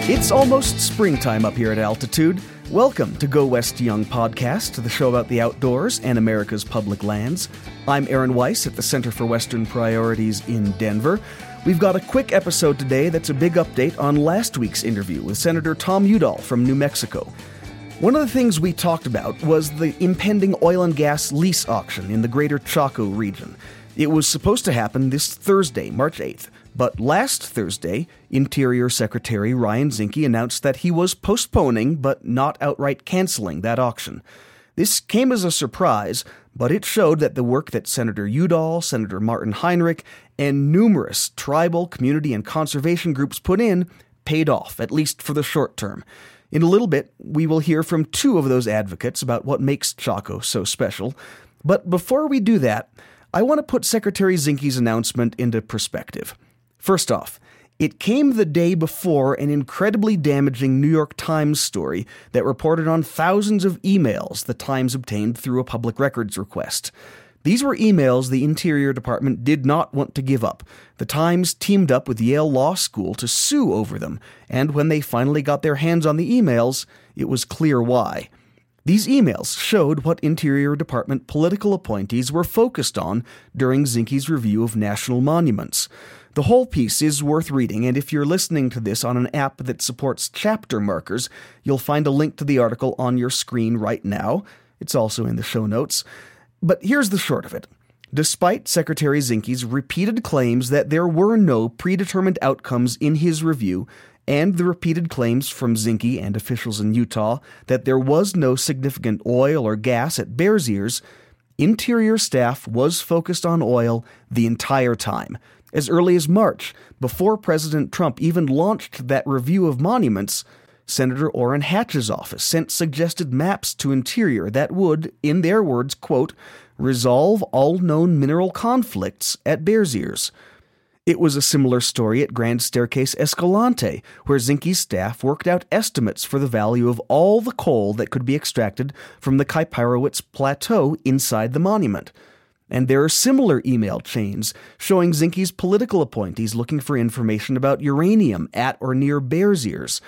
It's almost springtime up here at Altitude. Welcome to Go West Young Podcast, the show about the outdoors and America's public lands. I'm Aaron Weiss at the Center for Western Priorities in Denver. We've got a quick episode today that's a big update on last week's interview with Senator Tom Udall from New Mexico. One of the things we talked about was the impending oil and gas lease auction in the greater Chaco region. It was supposed to happen this Thursday, March 8th. But last Thursday, Interior Secretary Ryan Zinke announced that he was postponing but not outright canceling that auction. This came as a surprise, but it showed that the work that Senator Udall, Senator Martin Heinrich, and numerous tribal, community, and conservation groups put in paid off, at least for the short term. In a little bit, we will hear from two of those advocates about what makes Chaco so special. But before we do that, I want to put Secretary Zinke's announcement into perspective. First off, it came the day before an incredibly damaging New York Times story that reported on thousands of emails the Times obtained through a public records request. These were emails the Interior Department did not want to give up. The Times teamed up with Yale Law School to sue over them, and when they finally got their hands on the emails, it was clear why. These emails showed what Interior Department political appointees were focused on during Zinke's review of national monuments. The whole piece is worth reading, and if you're listening to this on an app that supports chapter markers, you'll find a link to the article on your screen right now. It's also in the show notes. But here's the short of it. Despite Secretary Zinke's repeated claims that there were no predetermined outcomes in his review, and the repeated claims from Zinke and officials in Utah that there was no significant oil or gas at Bears Ears, Interior staff was focused on oil the entire time. As early as March, before President Trump even launched that review of monuments, Senator Orrin Hatch's office sent suggested maps to Interior that would, in their words, quote, resolve all known mineral conflicts at Bears Ears. It was a similar story at Grand Staircase Escalante, where Zinke's staff worked out estimates for the value of all the coal that could be extracted from the Kaipirowitz Plateau inside the monument. And there are similar email chains showing Zinke's political appointees looking for information about uranium at or near Bears Ears.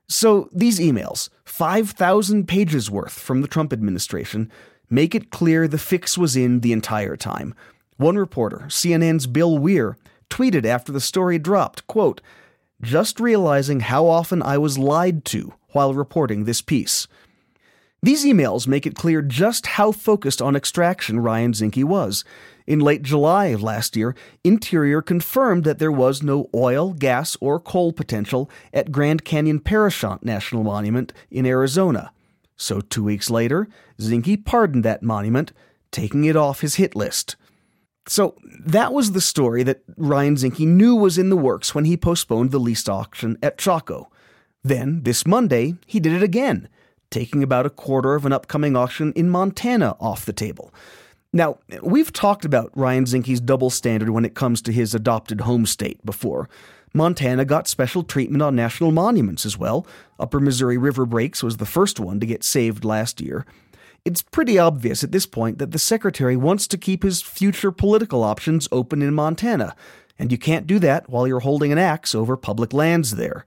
So these emails, 5,000 pages worth from the Trump administration, make it clear the fix was in the entire time. One reporter, CNN's Bill Weir, tweeted after the story dropped, quote, "Just realizing how often I was lied to while reporting this piece." These emails make it clear just how focused on extraction Ryan Zinke was. In late July of last year, Interior confirmed that there was no oil, gas, or coal potential at Grand Canyon Parashant National Monument in Arizona. So 2 weeks later, Zinke pardoned that monument, taking it off his hit list. So that was the story that Ryan Zinke knew was in the works when he postponed the lease auction at Chaco. Then, this Monday, he did it again, taking about a quarter of an upcoming auction in Montana off the table. Now, we've talked about Ryan Zinke's double standard when it comes to his adopted home state before. Montana got special treatment on national monuments as well. Upper Missouri River Breaks was the first one to get saved last year. It's pretty obvious at this point that the secretary wants to keep his future political options open in Montana, and you can't do that while you're holding an axe over public lands there.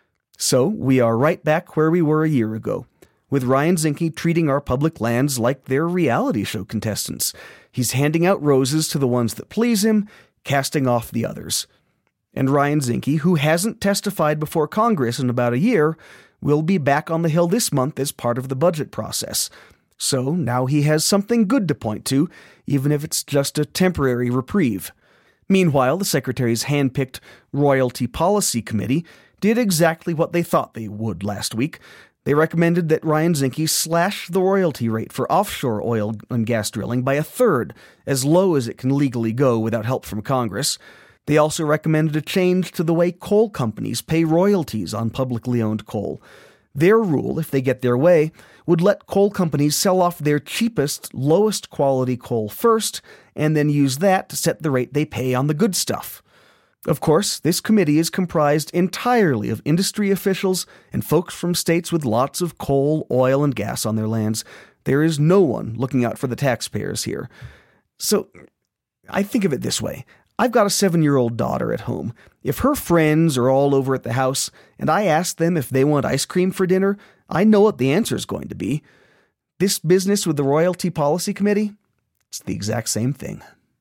So we are right back where we were a year ago, with Ryan Zinke treating our public lands like they're reality show contestants. He's handing out roses to the ones that please him, casting off the others. And Ryan Zinke, who hasn't testified before Congress in about a year, will be back on the Hill this month as part of the budget process. So now he has something good to point to, even if it's just a temporary reprieve. Meanwhile, the Secretary's hand-picked Royalty Policy Committee did exactly what they thought they would last week. They recommended that Ryan Zinke slash the royalty rate for offshore oil and gas drilling by a third, as low as it can legally go without help from Congress. They also recommended a change to the way coal companies pay royalties on publicly owned coal. Their rule, if they get their way, would let coal companies sell off their cheapest, lowest quality coal first, and then use that to set the rate they pay on the good stuff. Of course, this committee is comprised entirely of industry officials and folks from states with lots of coal, oil, and gas on their lands. There is no one looking out for the taxpayers here. So, I think of it this way. I've got a 7-year-old daughter at home. If her friends are all over at the house and I ask them if they want ice cream for dinner, I know what the answer is going to be. This business with the Royalty Policy Committee, it's the exact same thing.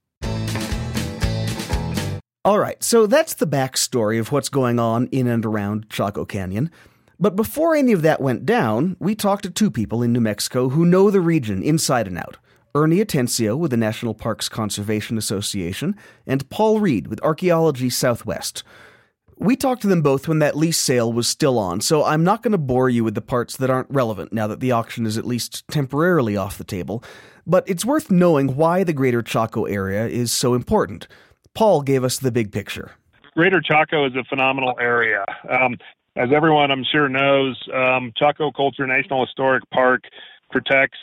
All right, so that's the backstory of what's going on in and around Chaco Canyon. But before any of that went down, we talked to two people in New Mexico who know the region inside and out. Ernie Atencio with the National Parks Conservation Association, and Paul Reed with Archaeology Southwest. We talked to them both when that lease sale was still on, so I'm not going to bore you with the parts that aren't relevant now that the auction is at least temporarily off the table, but it's worth knowing why the Greater Chaco area is so important. Paul gave us the big picture. Greater Chaco is a phenomenal area. As everyone I'm sure knows, Chaco Culture National Historic Park protects,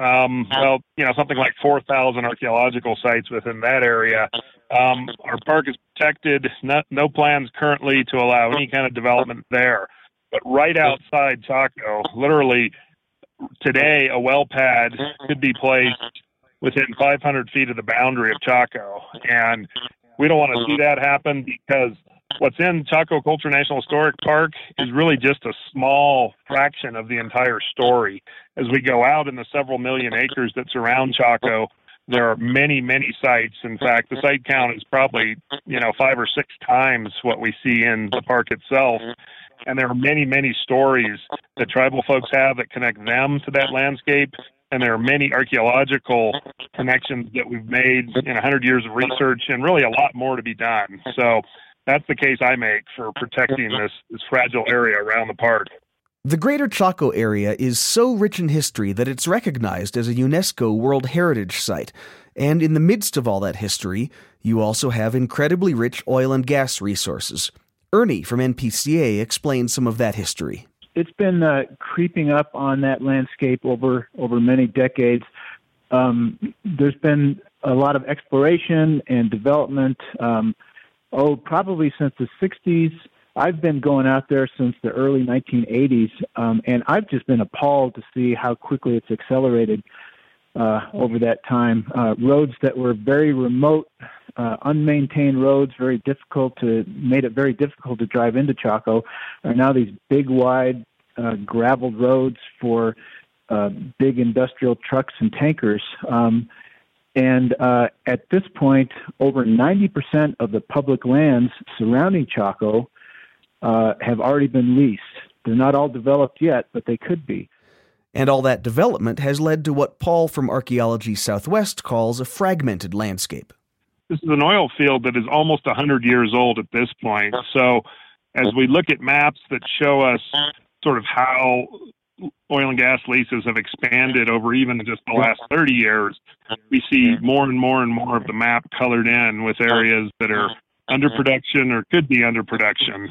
something like 4,000 archaeological sites within that area. Our park is protected, no plans currently to allow any kind of development there. But right outside Chaco, literally today, a well pad could be placed within 500 feet of the boundary of Chaco. And we don't want to see that happen because what's in Chaco Culture National Historic Park is really just a small fraction of the entire story. As we go out in the several million acres that surround Chaco, there are many, many sites. In fact, the site count is probably, 5 or 6 times what we see in the park itself. And there are many, many stories that tribal folks have that connect them to that landscape. And there are many archaeological connections that we've made in 100 years of research, and really a lot more to be done. So that's the case I make for protecting this fragile area around the park. The Greater Chaco area is so rich in history that it's recognized as a UNESCO World Heritage Site. And in the midst of all that history, you also have incredibly rich oil and gas resources. Ernie from NPCA explains some of that history. It's been creeping up on that landscape over many decades. There's been a lot of exploration and development, probably since the 60s. I've been going out there since the early 1980s, and I've just been appalled to see how quickly it's accelerated over that time. Roads that were very remote, unmaintained roads, made it very difficult to drive into Chaco, are now these big, wide, graveled roads for big industrial trucks and tankers. And at this point, over 90% of the public lands surrounding Chaco have already been leased. They're not all developed yet, but they could be. And all that development has led to what Paul from Archaeology Southwest calls a fragmented landscape. This is an oil field that is almost 100 years old at this point. So as we look at maps that show us sort of how oil and gas leases have expanded over even just the last 30 years, we see more and more and more of the map colored in with areas that are under production or could be under production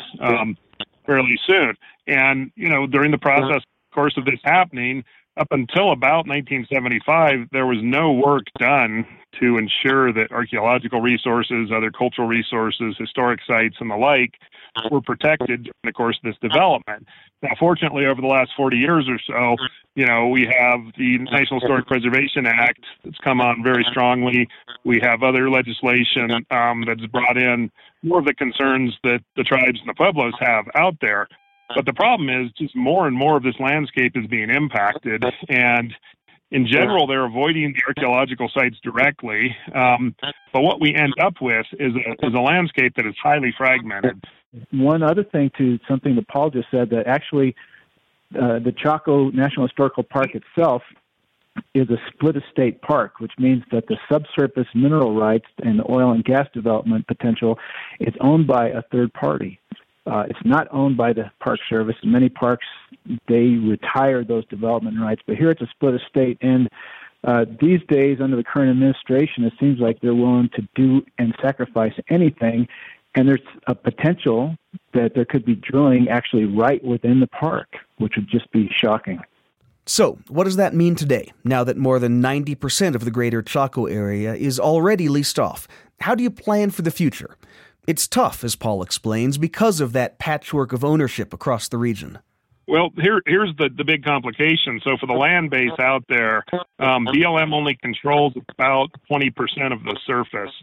fairly soon. And, during the process, of course, of this happening, up until about 1975, there was no work done to ensure that archaeological resources, other cultural resources, historic sites, and the like were protected during the course of this development. Now, fortunately, over the last 40 years or so, we have the National Historic Preservation Act that's come on very strongly. We have other legislation that's brought in more of the concerns that the tribes and the Pueblos have out there. But the problem is just more and more of this landscape is being impacted, and in general, they're avoiding the archaeological sites directly. But what we end up with is a landscape that is highly fragmented. One other thing to something that Paul just said, that actually the Chaco National Historical Park itself is a split estate park, which means that the subsurface mineral rights and the oil and gas development potential is owned by a third party. It's not owned by the Park Service. In many parks, they retire those development rights, but here it's a split estate. And these days, under the current administration, it seems like they're willing to do and sacrifice anything. And there's a potential that there could be drilling actually right within the park, which would just be shocking. So, what does that mean today, now that more than 90% of the Greater Chaco area is already leased off? How do you plan for the future? It's tough, as Paul explains, because of that patchwork of ownership across the region. Well, here's the big complication. So for the land base out there, BLM only controls about 20% of the surface.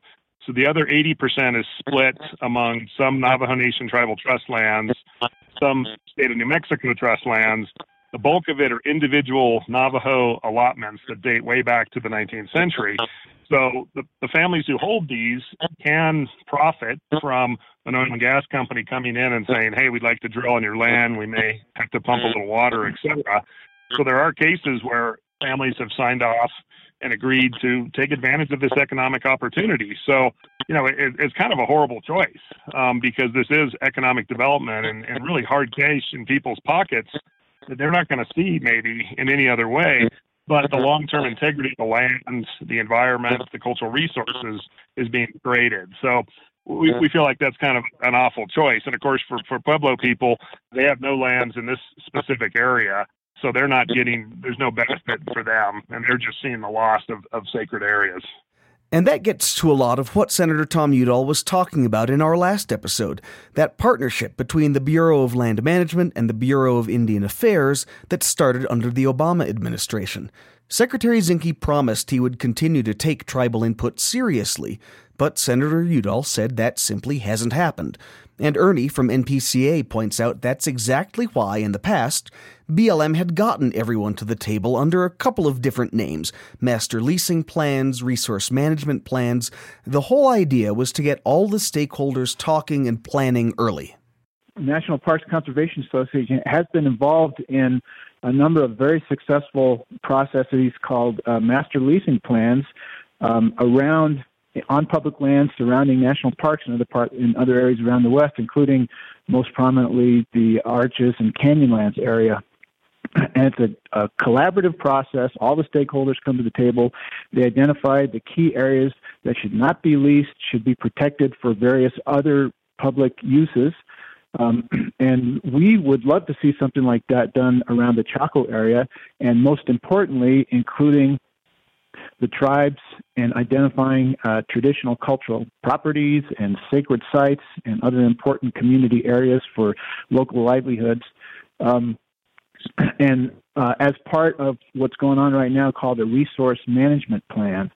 So the other 80% is split among some Navajo Nation tribal trust lands, some state of New Mexico trust lands. The bulk of it are individual Navajo allotments that date way back to the 19th century. So the families who hold these can profit from an oil and gas company coming in and saying, hey, we'd like to drill on your land. We may have to pump a little water, etc. So there are cases where families have signed off and agreed to take advantage of this economic opportunity. So, it's kind of a horrible choice because this is economic development and really hard cash in people's pockets that they're not going to see maybe in any other way. But the long-term integrity of the lands, the environment, the cultural resources is being degraded. So we feel like that's kind of an awful choice. And, of course, for Pueblo people, they have no lands in this specific area. So they're not there's no benefit for them, and they're just seeing the loss of sacred areas. And that gets to a lot of what Senator Tom Udall was talking about in our last episode, that partnership between the Bureau of Land Management and the Bureau of Indian Affairs that started under the Obama administration. Secretary Zinke promised he would continue to take tribal input seriously, but Senator Udall said that simply hasn't happened. And Ernie from NPCA points out that's exactly why, in the past, BLM had gotten everyone to the table under a couple of different names: master leasing plans, resource management plans. The whole idea was to get all the stakeholders talking and planning early. National Parks Conservation Association has been involved in a number of very successful processes called master leasing plans on public lands surrounding national parks and in other areas around the West, including most prominently the Arches and Canyonlands area. And it's a collaborative process. All the stakeholders come to the table. They identify the key areas that should not be leased, should be protected for various other public uses. And we would love to see something like that done around the Chaco area, and most importantly, including the tribes and identifying traditional cultural properties and sacred sites and other important community areas for local livelihoods. And as part of what's going on right now called a resource management plan.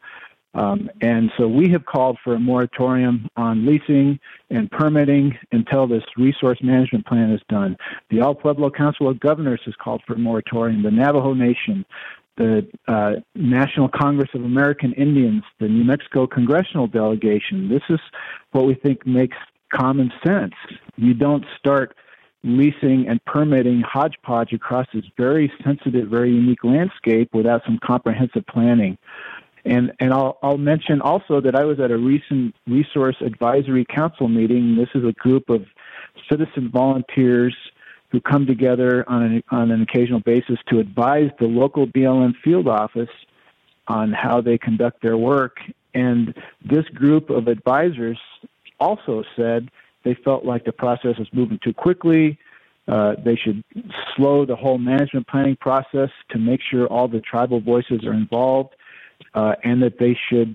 And so we have called for a moratorium on leasing and permitting until this resource management plan is done. The All Pueblo Council of Governors has called for a moratorium. The Navajo Nation, the National Congress of American Indians, the New Mexico Congressional Delegation. This is what we think makes common sense. You don't start leasing and permitting hodgepodge across this very sensitive, very unique landscape without some comprehensive planning. And I'll mention also that I was at a recent Resource Advisory Council meeting. This is a group of citizen volunteers who come together on an occasional basis to advise the local BLM field office on how they conduct their work. And this group of advisors also said they felt like the process was moving too quickly. They should slow the whole management planning process to make sure all the tribal voices are involved, and that they should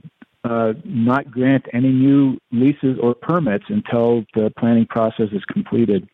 not grant any new leases or permits until the planning process is completed.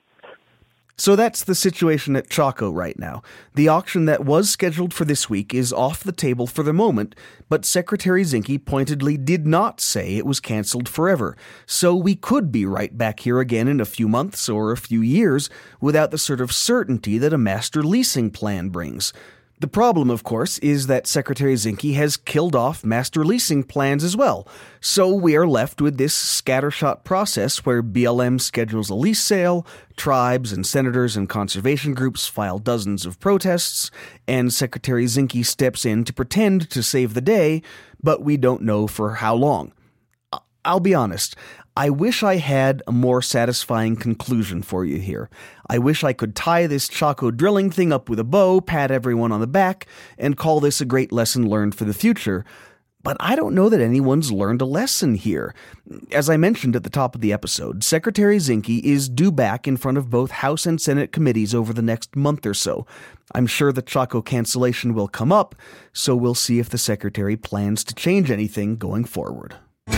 So that's the situation at Chaco right now. The auction that was scheduled for this week is off the table for the moment, but Secretary Zinke pointedly did not say it was canceled forever. So we could be right back here again in a few months or a few years without the sort of certainty that a master leasing plan brings. The problem, of course, is that Secretary Zinke has killed off master leasing plans as well. So we are left with this scattershot process where BLM schedules a lease sale, tribes and senators and conservation groups file dozens of protests, and Secretary Zinke steps in to pretend to save the day, but we don't know for how long. I'll be honest, I wish I had a more satisfying conclusion for you here. I wish I could tie this Chaco drilling thing up with a bow, pat everyone on the back, and call this a great lesson learned for the future. But I don't know that anyone's learned a lesson here. As I mentioned at the top of the episode, Secretary Zinke is due back in front of both House and Senate committees over the next month or so. I'm sure the Chaco cancellation will come up, so we'll see if the Secretary plans to change anything going forward.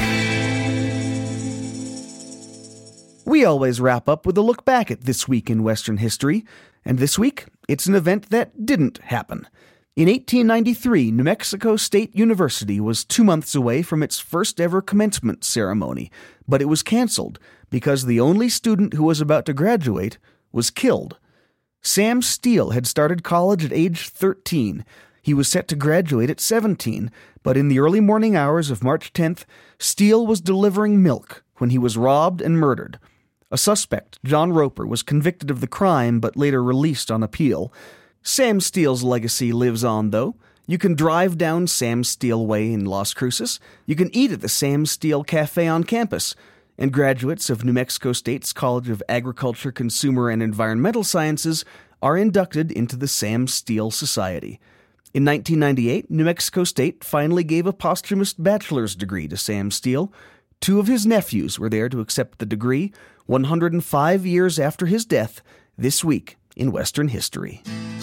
We always wrap up with a look back at this week in Western history, and this week, it's an event that didn't happen. In 1893, New Mexico State University was 2 months away from its first ever commencement ceremony, but it was canceled because the only student who was about to graduate was killed. Sam Steele had started college at age 13. He was set to graduate at 17, but in the early morning hours of March 10th, Steele was delivering milk when he was robbed and murdered. A suspect, John Roper, was convicted of the crime but later released on appeal. Sam Steele's legacy lives on, though. You can drive down Sam Steele Way in Las Cruces. You can eat at the Sam Steele Cafe on campus. And graduates of New Mexico State's College of Agriculture, Consumer, and Environmental Sciences are inducted into the Sam Steele Society. In 1998, New Mexico State finally gave a posthumous bachelor's degree to Sam Steele. 2 of his nephews were there to accept the degree, 105 years after his death, this week in Western history.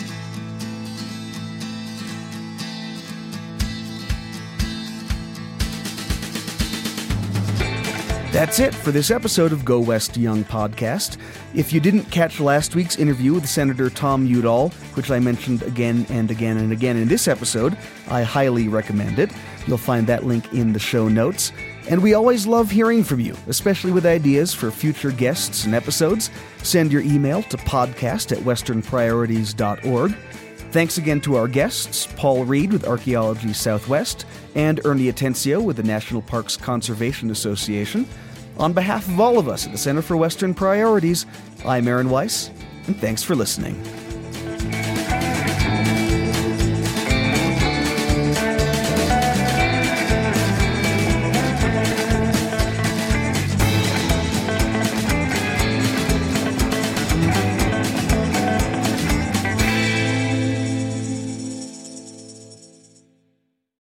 That's it for this episode of Go West Young podcast. If you didn't catch last week's interview with Senator Tom Udall, which I mentioned again and again and again in this episode, I highly recommend it. You'll find that link in the show notes. And we always love hearing from you, especially with ideas for future guests and episodes. Send your email to podcast@westernpriorities.org. Thanks again to our guests, Paul Reed with Archaeology Southwest and Ernie Atencio with the National Parks Conservation Association. On behalf of all of us at the Center for Western Priorities, I'm Aaron Weiss, and thanks for listening.